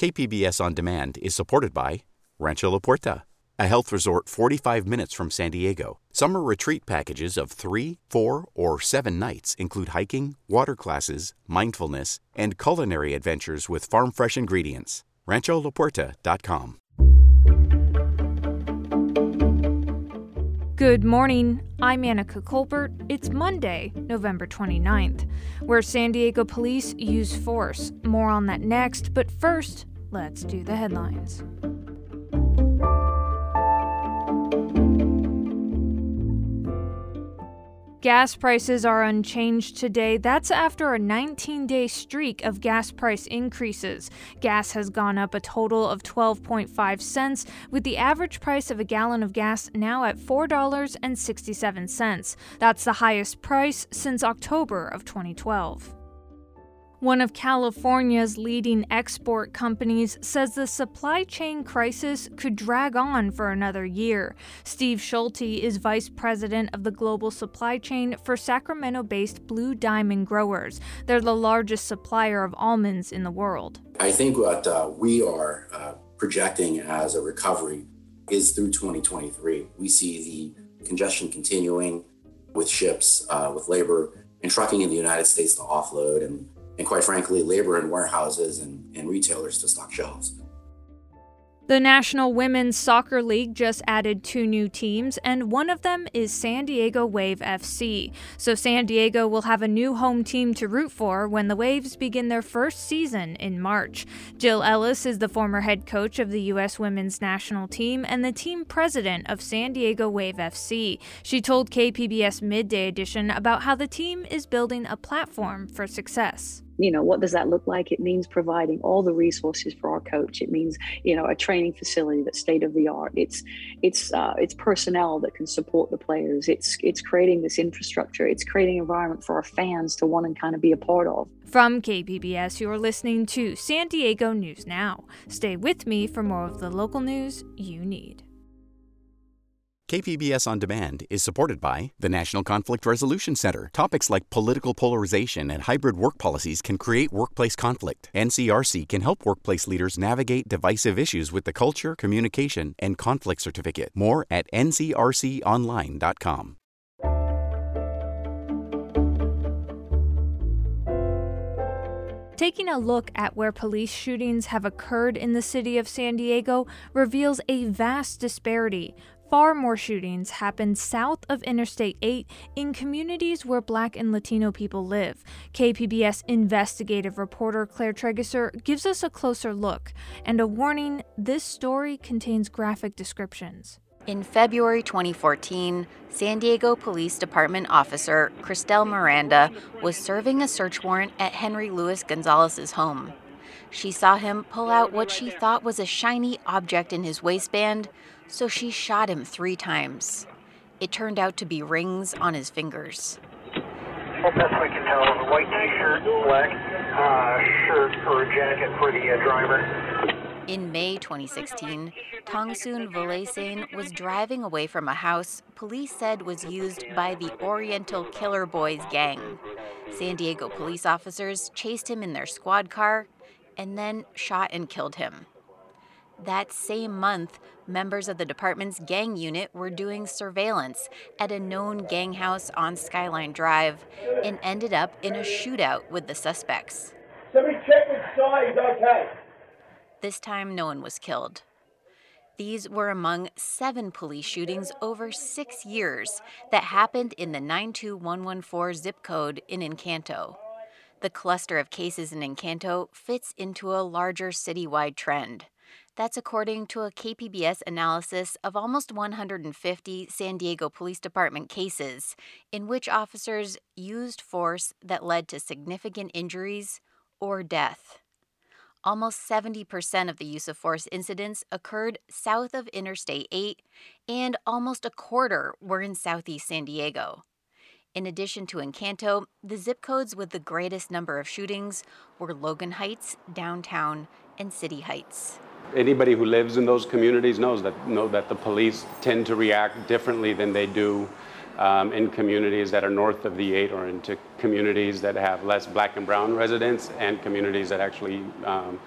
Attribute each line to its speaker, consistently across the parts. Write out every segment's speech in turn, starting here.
Speaker 1: KPBS On Demand is supported by Rancho La Puerta, a health resort 45 minutes from San Diego. Summer retreat packages of 3, 4, or 7 nights include hiking, water classes, mindfulness, and culinary adventures with farm-fresh ingredients. RanchoLaPuerta.com.
Speaker 2: Good morning, I'm Annika Colbert. It's Monday, November 29th, where San Diego police use force. More on that next, but first, let's do the headlines. Gas prices are unchanged today. That's after a 19-day streak of gas price increases. Gas has gone up a total of 12.5 cents, with the average price of a gallon of gas now at $4.67. That's the highest price since October of 2012. One of California's leading export companies says the supply chain crisis could drag on for another year. Steve Schulte is vice president of the global supply chain for Sacramento-based Blue Diamond Growers. They're the largest supplier of almonds in the world.
Speaker 3: I think what we are projecting as a recovery is through 2023. We see the congestion continuing with ships, with labor and trucking in the United States to offload, and quite frankly, labor in warehouses and retailers to stock shelves.
Speaker 2: The National Women's Soccer League just added 2 new teams, and one of them is San Diego Wave FC. So San Diego will have a new home team to root for when the Waves begin their first season in March. Jill Ellis is the former head coach of the U.S. women's national team and the team president of San Diego Wave FC. She told KPBS Midday Edition about how the team is building a platform for success.
Speaker 4: What does that look like? It means providing all the resources for our coach. It means, a training facility that's state of the art. It's personnel that can support the players. It's creating this infrastructure. It's creating an environment for our fans to want to kind of be a part of.
Speaker 2: From KPBS, you're listening to San Diego News Now. Stay with me for more of the local news you need.
Speaker 1: KPBS On Demand is supported by the National Conflict Resolution Center. Topics like political polarization and hybrid work policies can create workplace conflict. NCRC can help workplace leaders navigate divisive issues with the Culture, Communication, and Conflict Certificate. More at ncrconline.com.
Speaker 2: Taking a look at where police shootings have occurred in the city of San Diego reveals a vast disparity. Far more shootings happen south of Interstate 8 in communities where Black and Latino people live. KPBS investigative reporter Claire Trageser gives us a closer look. And a warning, this story contains graphic descriptions.
Speaker 5: In February 2014, San Diego Police Department officer Cristel Miranda was serving a search warrant at Henry Luis Gonzalez's home. She saw him pull out what she thought was a shiny object in his waistband, so she shot him 3 times. It turned out to be rings on his fingers.
Speaker 6: Well, best we can tell, a white t-shirt, black shirt or jacket for the driver.
Speaker 5: In May 2016, Tongsun Volasen was driving away from a house police said was used by the Oriental Killer Boys gang. San Diego police officers chased him in their squad car and then shot and killed him. That same month, members of the department's gang unit were doing surveillance at a known gang house on Skyline Drive and ended up in a shootout with the suspects.
Speaker 6: Somebody check inside, okay.
Speaker 5: This time, no one was killed. These were among 7 police shootings over 6 years that happened in the 92114 zip code in Encanto. The cluster of cases in Encanto fits into a larger citywide trend. That's according to a KPBS analysis of almost 150 San Diego Police Department cases in which officers used force that led to significant injuries or death. Almost 70% of the use of force incidents occurred south of Interstate 8, and almost a quarter were in southeast San Diego. In addition to Encanto, the zip codes with the greatest number of shootings were Logan Heights, Downtown, and City Heights.
Speaker 7: Anybody who lives in those communities know that the police tend to react differently than they do in communities that are north of the 8 or into communities that have less Black and brown residents and communities that actually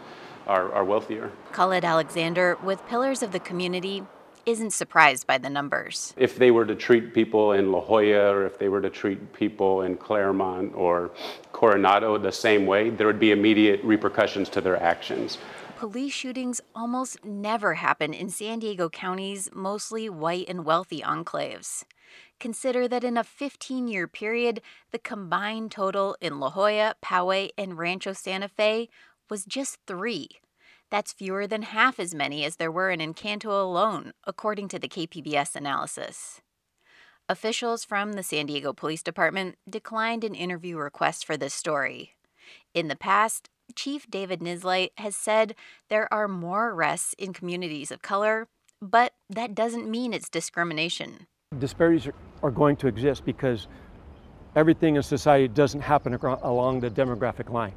Speaker 7: are wealthier.
Speaker 5: Khalid Alexander, with Pillars of the Community, isn't surprised by the numbers.
Speaker 7: If they were to treat people in La Jolla, or if they were to treat people in Claremont or Coronado the same way, there would be immediate repercussions to their actions.
Speaker 5: Police shootings almost never happen in San Diego County's mostly white and wealthy enclaves. Consider that in a 15-year period, the combined total in La Jolla, Poway, and Rancho Santa Fe was just 3. That's fewer than half as many as there were in Encanto alone, according to the KPBS analysis. Officials from the San Diego Police Department declined an interview request for this story. In the past, Chief David Nislight has said there are more arrests in communities of color, but that doesn't mean it's discrimination.
Speaker 8: Disparities are going to exist because everything in society doesn't happen along the demographic line.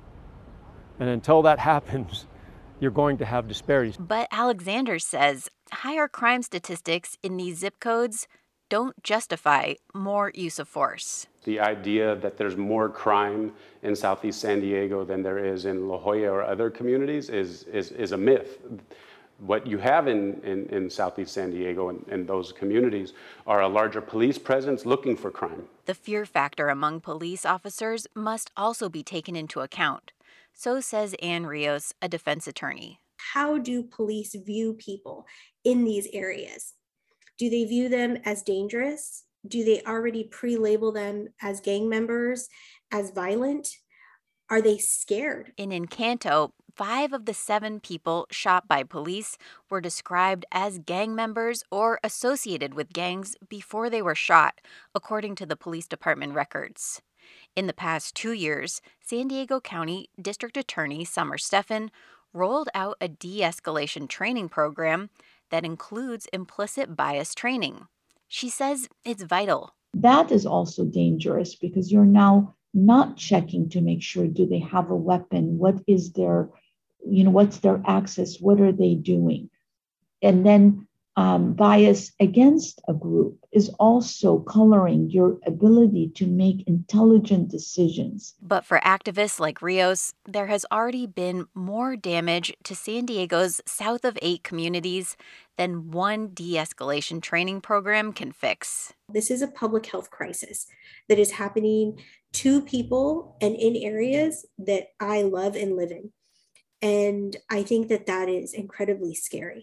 Speaker 8: And until that happens, you're going to have disparities.
Speaker 5: But Alexander says higher crime statistics in these zip codes don't justify more use of force.
Speaker 7: The idea that there's more crime in Southeast San Diego than there is in La Jolla or other communities is a myth. What you have in Southeast San Diego and those communities are a larger police presence looking for crime.
Speaker 5: The fear factor among police officers must also be taken into account. So says Ann Rios, a defense attorney.
Speaker 9: How do police view people in these areas? Do they view them as dangerous? Do they already pre-label them as gang members, as violent? Are they scared?
Speaker 5: In Encanto, 5 of the 7 people shot by police were described as gang members or associated with gangs before they were shot, according to the police department records. In the past 2 years, San Diego County District Attorney Summer Stephan rolled out a de-escalation training program that includes implicit bias training. She says it's vital.
Speaker 10: That is also dangerous because you're now not checking to make sure, do they have a weapon? What is their, what's their access? What are they doing? And then bias against a group is also coloring your ability to make intelligent decisions.
Speaker 5: But for activists like Rios, there has already been more damage to San Diego's South of 8 communities than one de-escalation training program can fix.
Speaker 9: This is a public health crisis that is happening to people and in areas that I love and live in. And I think that is incredibly scary.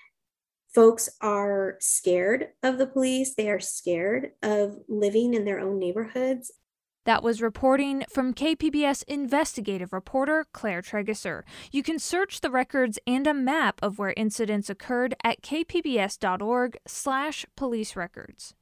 Speaker 9: Folks are scared of the police. They are scared of living in their own neighborhoods.
Speaker 2: That was reporting from KPBS investigative reporter Claire Trageser. You can search the records and a map of where incidents occurred at kpbs.org/police records.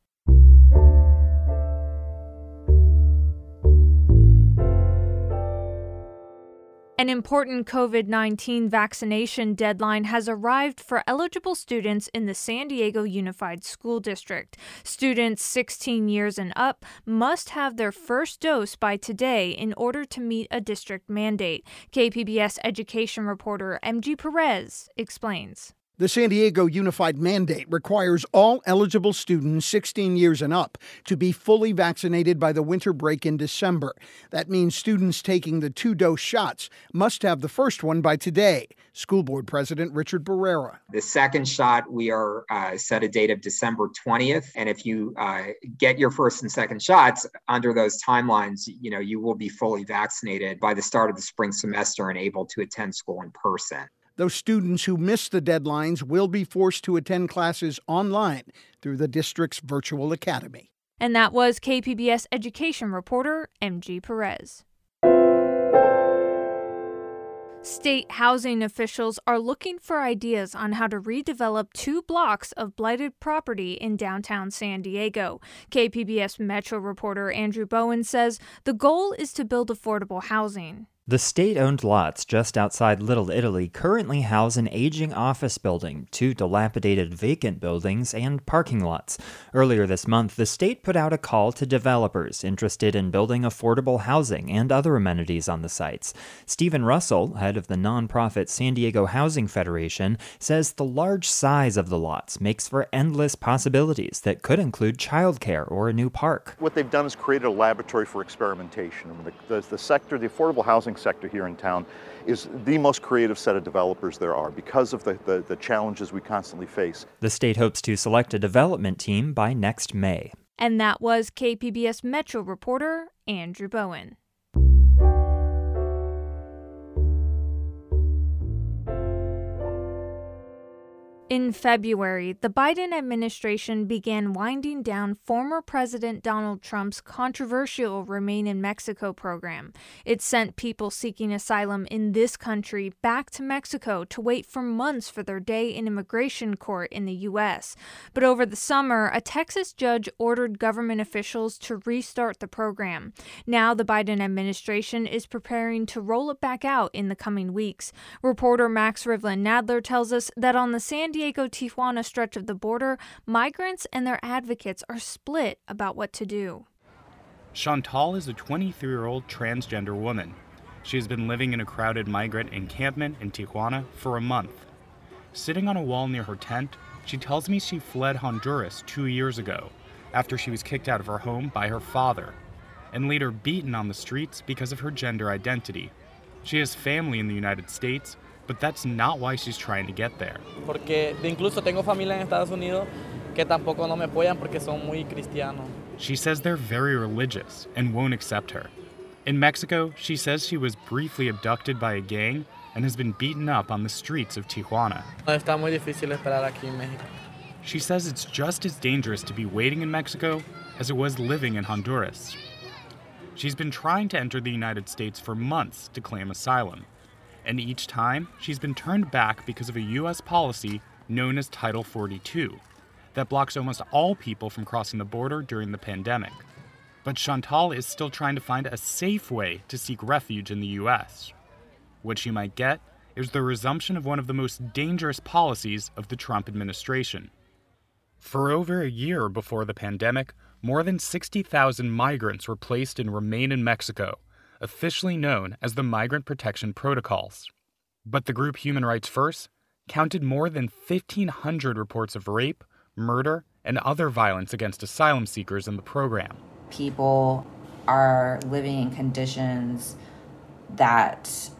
Speaker 2: An important COVID-19 vaccination deadline has arrived for eligible students in the San Diego Unified School District. Students 16 years and up must have their first dose by today in order to meet a district mandate. KPBS education reporter MG Perez explains.
Speaker 11: The San Diego Unified Mandate requires all eligible students 16 years and up to be fully vaccinated by the winter break in December. That means students taking the 2-dose shots must have the first one by today. School Board President Richard Barrera.
Speaker 12: The second shot, we are set a date of December 20th. And if you get your first and second shots under those timelines, you will be fully vaccinated by the start of the spring semester and able to attend school in person.
Speaker 11: Those students who miss the deadlines will be forced to attend classes online through the district's virtual academy.
Speaker 2: And that was KPBS education reporter MG Perez. State housing officials are looking for ideas on how to redevelop 2 blocks of blighted property in downtown San Diego. KPBS Metro reporter Andrew Bowen says the goal is to build affordable housing.
Speaker 13: The state-owned lots just outside Little Italy currently house an aging office building, 2 dilapidated vacant buildings, and parking lots. Earlier this month, the state put out a call to developers interested in building affordable housing and other amenities on the sites. Stephen Russell, head of the nonprofit San Diego Housing Federation, says the large size of the lots makes for endless possibilities that could include childcare or a new park.
Speaker 14: What they've done is created a laboratory for experimentation. The sector, the affordable housing sector here in town is the most creative set of developers there are because of the challenges we constantly face.
Speaker 13: The state hopes to select a development team by next May.
Speaker 2: And that was KPBS Metro reporter Andrew Bowen. In February, the Biden administration began winding down former President Donald Trump's controversial Remain in Mexico program. It sent people seeking asylum in this country back to Mexico to wait for months for their day in immigration court in the U.S. But over the summer, a Texas judge ordered government officials to restart the program. Now the Biden administration is preparing to roll it back out in the coming weeks. Reporter Max Rivlin-Nadler tells us that on the San Diego-Tijuana stretch of the border, migrants and their advocates are split about what to do.
Speaker 15: Chantal is a 23-year-old transgender woman. She has been living in a crowded migrant encampment in Tijuana for a month. Sitting on a wall near her tent, she tells me she fled Honduras 2 years ago after she was kicked out of her home by her father and later beaten on the streets because of her gender identity. She has family in the United States, but that's not why she's trying to get there.
Speaker 16: Porque incluso tengo familia en Estados Unidos que tampoco no me apoyan porque son muy cristianos.
Speaker 15: She says they're very religious and won't accept her. In Mexico, she says she was briefly abducted by a gang and has been beaten up on the streets of Tijuana.
Speaker 16: Está muy difícil esperar aquí en México.
Speaker 15: She says it's just as dangerous to be waiting in Mexico as it was living in Honduras. She's been trying to enter the United States for months to claim asylum. And each time, she's been turned back because of a U.S. policy known as Title 42 that blocks almost all people from crossing the border during the pandemic. But Chantal is still trying to find a safe way to seek refuge in the U.S. What she might get is the resumption of one of the most dangerous policies of the Trump administration. For over a year before the pandemic, more than 60,000 migrants were placed in Remain in Mexico, officially known as the Migrant Protection Protocols. But the group Human Rights First counted more than 1,500 reports of rape, murder, and other violence against asylum seekers in the program.
Speaker 17: People are living in conditions that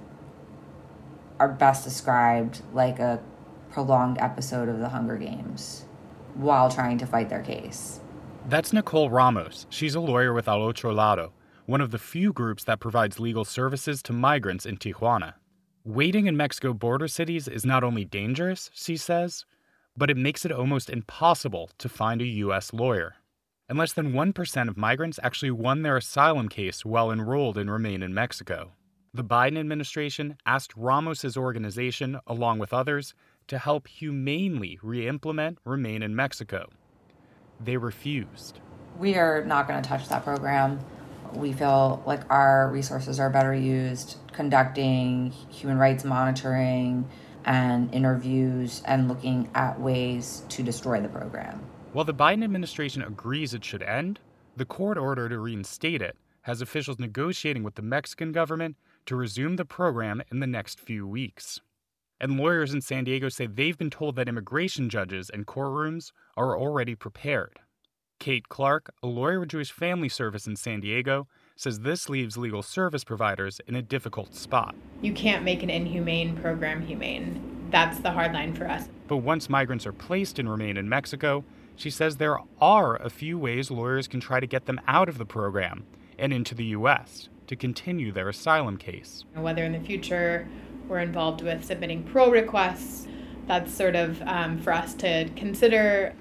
Speaker 17: are best described like a prolonged episode of the Hunger Games while trying to fight their case.
Speaker 15: That's Nicole Ramos. She's a lawyer with Al Otro Lado, one of the few groups that provides legal services to migrants in Tijuana. Waiting in Mexico border cities is not only dangerous, she says, but it makes it almost impossible to find a U.S. lawyer. And less than 1% of migrants actually won their asylum case while enrolled in Remain in Mexico. The Biden administration asked Ramos's organization, along with others, to help humanely re-implement Remain in Mexico. They refused.
Speaker 17: We are not going to touch that program. We feel like our resources are better used conducting human rights monitoring and interviews and looking at ways to destroy the program.
Speaker 15: While the Biden administration agrees it should end, the court order to reinstate it has officials negotiating with the Mexican government to resume the program in the next few weeks. And lawyers in San Diego say they've been told that immigration judges and courtrooms are already prepared. Kate Clark, a lawyer with Jewish Family Service in San Diego, says this leaves legal service providers in a difficult spot.
Speaker 18: You can't make an inhumane program humane. That's the hard line for us.
Speaker 15: But once migrants are placed in Remain in Mexico, she says there are a few ways lawyers can try to get them out of the program and into the U.S. to continue their asylum case.
Speaker 18: Whether in the future we're involved with submitting parole requests, that's sort of for us to consider.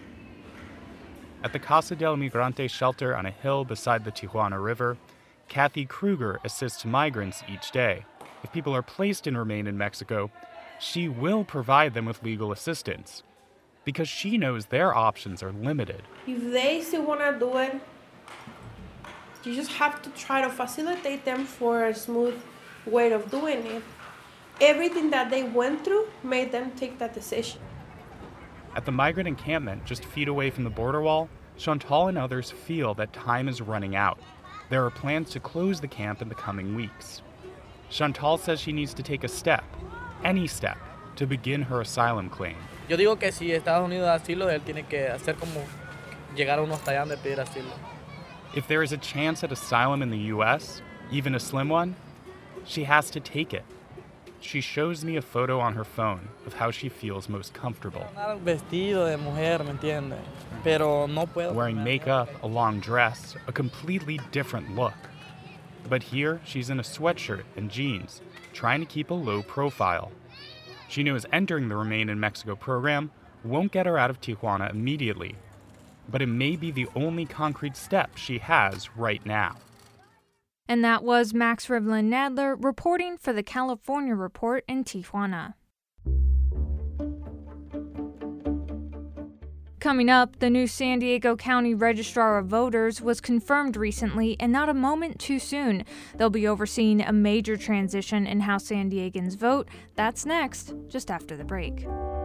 Speaker 15: At the Casa del Migrante shelter on a hill beside the Tijuana River, Kathy Kruger assists migrants each day. If people are placed in Remain in Mexico, she will provide them with legal assistance because she knows their options are limited.
Speaker 19: If they still want to do it, you just have to try to facilitate them for a smooth way of doing it. Everything that they went through made them take that decision.
Speaker 15: At the migrant encampment just feet away from the border wall, Chantal and others feel that time is running out. There are plans to close the camp in the coming weeks. Chantal says she needs to take a step, any step, to begin her asylum claim.
Speaker 16: Yo digo que si Estados Unidos da asilo, él tiene que hacer como llegar a uno hasta allá de pedir asilo.
Speaker 15: If there is a chance at asylum in the U.S., even a slim one, she has to take it. She shows me a photo on her phone of how she feels most comfortable. Wearing makeup, a long dress, a completely different look. But here, she's in a sweatshirt and jeans, trying to keep a low profile. She knows entering the Remain in Mexico program won't get her out of Tijuana immediately, but it may be the only concrete step she has right now.
Speaker 2: And that was Max Rivlin Nadler reporting for the California Report in Tijuana. Coming up, the new San Diego County Registrar of Voters was confirmed recently, and not a moment too soon. They'll be overseeing a major transition in how San Diegans vote. That's next, just after the break.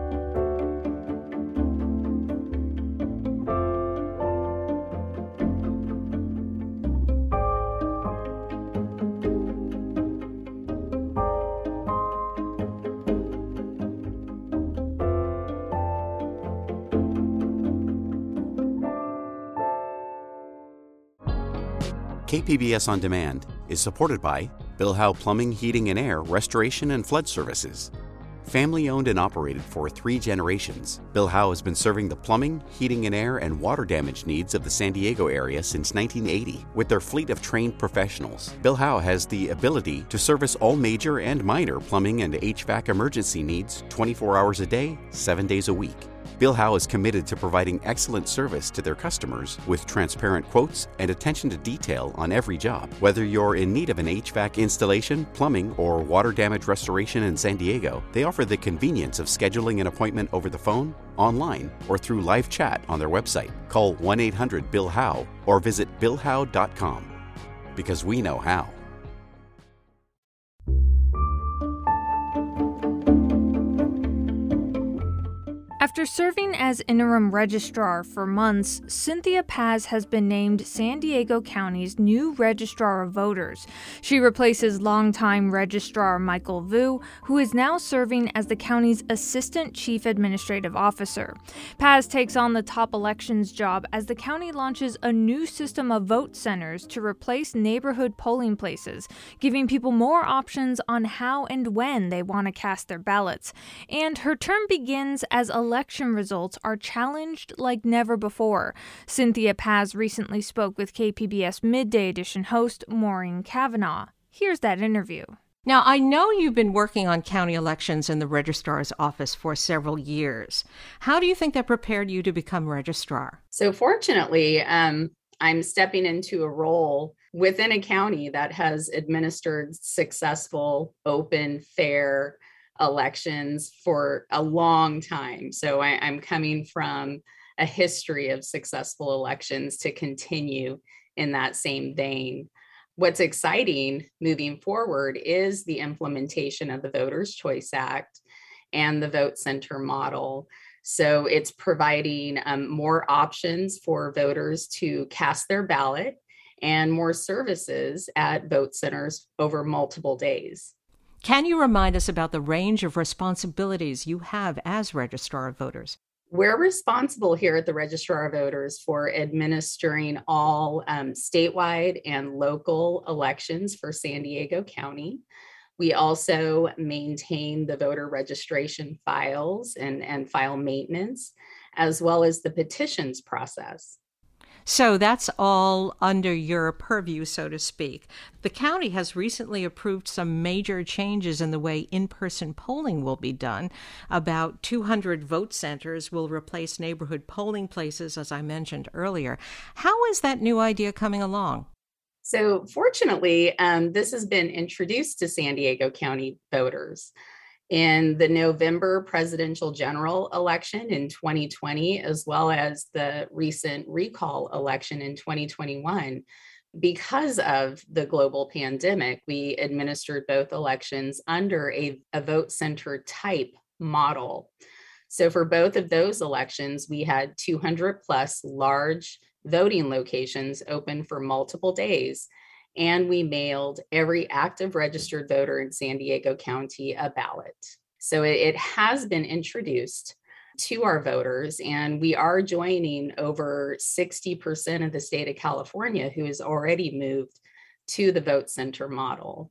Speaker 1: KPBS On Demand is supported by Bill Howe Plumbing, Heating and Air, Restoration and Flood Services. Family owned and operated for 3 generations, Bill Howe has been serving the plumbing, heating and air, and water damage needs of the San Diego area since 1980. With their fleet of trained professionals, Bill Howe has the ability to service all major and minor plumbing and HVAC emergency needs 24 hours a day, 7 days a week. Bill Howe is committed to providing excellent service to their customers with transparent quotes and attention to detail on every job. Whether you're in need of an HVAC installation, plumbing, or water damage restoration in San Diego, they offer the convenience of scheduling an appointment over the phone, online, or through live chat on their website. Call 1-800-BILL-HOWE or visit BillHowe.com. Because we know how.
Speaker 2: After serving as interim registrar for months, Cynthia Paz has been named San Diego County's new registrar of voters. She replaces longtime registrar Michael Vu, who is now serving as the county's assistant chief administrative officer. Paz takes on the top elections job as the county launches a new system of vote centers to replace neighborhood polling places, giving people more options on how and when they want to cast their ballots. And her term begins as election results are challenged like never before. Cynthia Paz recently spoke with KPBS Midday Edition host Maureen Cavanaugh. Here's that interview.
Speaker 20: Now, I know you've been working on county elections in the registrar's office for several years. How do you think that prepared you to become registrar?
Speaker 21: So fortunately, I'm stepping into a role within a county that has administered successful, open, fair elections for a long time. So I'm coming from a history of successful elections to continue in that same vein. What's exciting moving forward is the implementation of the Voters' Choice Act and the vote center model. So it's providing more options for voters to cast their ballot and more services at vote centers over multiple days.
Speaker 20: Can you remind us about the range of responsibilities you have as Registrar of Voters?
Speaker 21: We're responsible here at the Registrar of Voters for administering all statewide and local elections for San Diego County. We also maintain the voter registration files and file maintenance, as well as the petitions process.
Speaker 20: So that's all under your purview, so to speak. The county has recently approved some major changes in the way in-person polling will be done. About 200 vote centers will replace neighborhood polling places, as I mentioned earlier. How is that new idea coming along?
Speaker 21: So fortunately, this has been introduced to San Diego County voters. In the November presidential general election in 2020, as well as the recent recall election in 2021, because of the global pandemic, we administered both elections under a vote center type model. So for both of those elections, we had 200 plus large voting locations open for multiple days. And we mailed every active registered voter in San Diego County a ballot. So it has been introduced to our voters, and we are joining over 60% of the state of California who has already moved to the vote center model.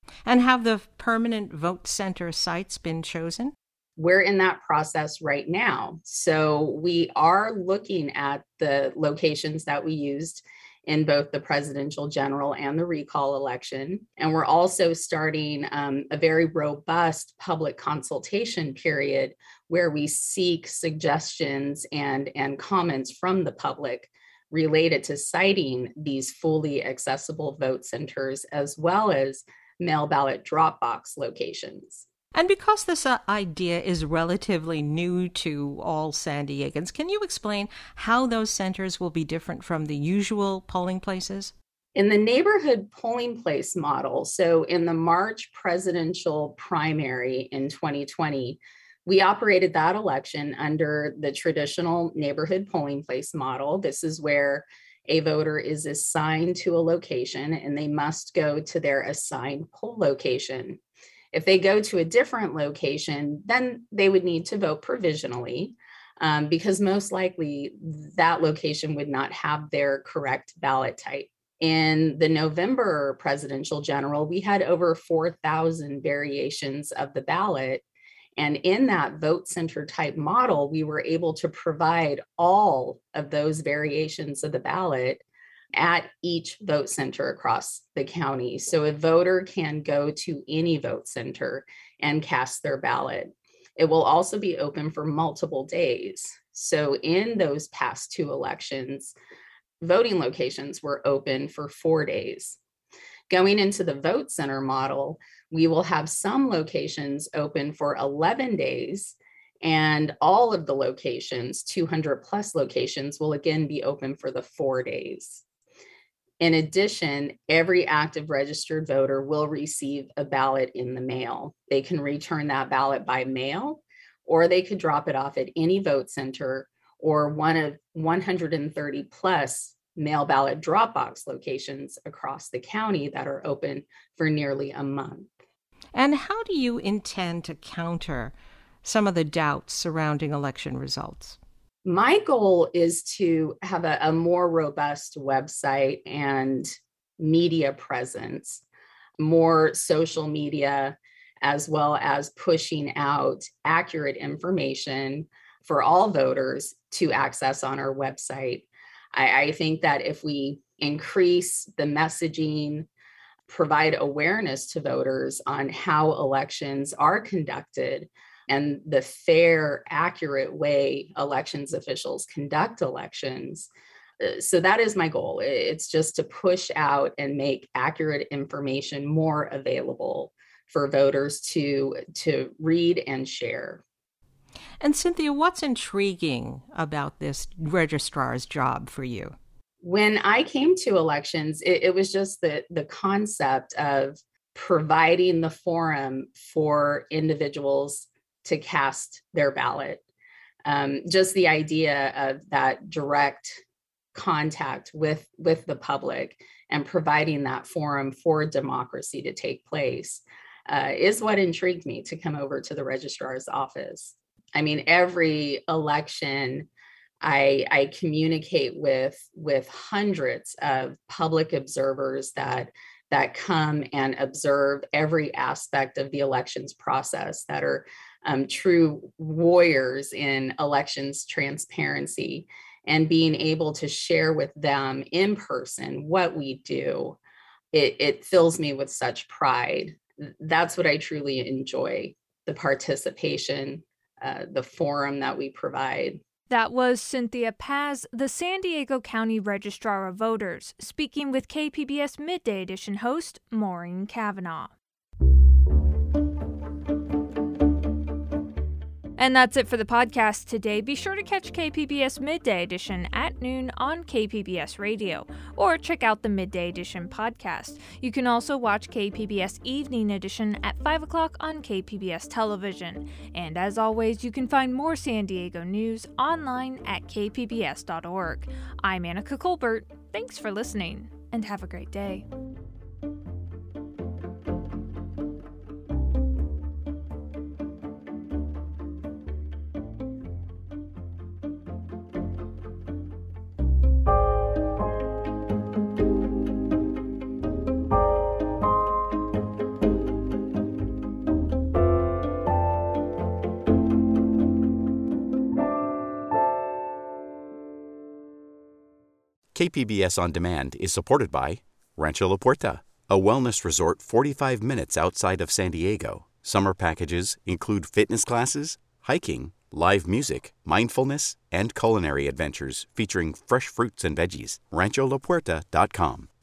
Speaker 20: And have the permanent vote center sites been chosen?
Speaker 21: We're in that process right now. So we are looking at the locations that we used in both the presidential general and the recall election. And we're also starting a very robust public consultation period where we seek suggestions and comments from the public related to citing these fully accessible vote centers, as well as mail ballot drop box locations.
Speaker 20: And because this idea is relatively new to all San Diegans, can you explain how those centers will be different from the usual polling places?
Speaker 21: In the neighborhood polling place model, so in the March presidential primary in 2020, we operated that election under the traditional neighborhood polling place model. This is where a voter is assigned to a location and they must go to their assigned poll location. If they go to a different location, then they would need to vote provisionally because most likely that location would not have their correct ballot type. In the November presidential general, we had over 4,000 variations of the ballot. And in that vote center type model, we were able to provide all of those variations of the ballot at each vote center across the county. So a voter can go to any vote center and cast their ballot. It will also be open for multiple days. So in those past two elections, voting locations were open for 4 days. Going into the vote center model, we will have some locations open for 11 days, and all of the locations, 200 plus locations, will again be open for the 4 days. In addition, every active registered voter will receive a ballot in the mail. They can return that ballot by mail, or they could drop it off at any vote center or one of 130 plus mail ballot drop box locations across the county that are open for nearly a month.
Speaker 20: And how do you intend to counter some of the doubts surrounding election results?
Speaker 21: My goal is to have a more robust website and media presence, more social media, as well as pushing out accurate information for all voters to access on our website. I think that if we increase the messaging, provide awareness to voters on how elections are conducted and the fair, accurate way elections officials conduct elections. So that is my goal. It's just to push out and make accurate information more available for voters to read and share.
Speaker 20: And Cynthia, what's intriguing about this registrar's job for you?
Speaker 21: When I came to elections, it was just the concept of providing the forum for individuals to cast their ballot. Just the idea of that direct contact with the public and providing that forum for democracy to take place is what intrigued me to come over to the registrar's office. I mean, every election, I communicate with hundreds of public observers that come and observe every aspect of the elections process, that are true warriors in elections transparency, and being able to share with them in person what we do, it fills me with such pride. That's what I truly enjoy, the participation, the forum that we provide.
Speaker 2: That was Cynthia Paz, the San Diego County Registrar of Voters, speaking with KPBS Midday Edition host Maureen Cavanaugh. And that's it for the podcast today. Be sure to catch KPBS Midday Edition at noon on KPBS Radio, or check out the Midday Edition podcast. You can also watch KPBS Evening Edition at 5 o'clock on KPBS Television. And as always, you can find more San Diego news online at kpbs.org. I'm Annika Colbert. Thanks for listening, and have a great day.
Speaker 1: KPBS On Demand is supported by Rancho La Puerta, a wellness resort 45 minutes outside of San Diego. Summer packages include fitness classes, hiking, live music, mindfulness, and culinary adventures featuring fresh fruits and veggies. RanchoLaPuerta.com.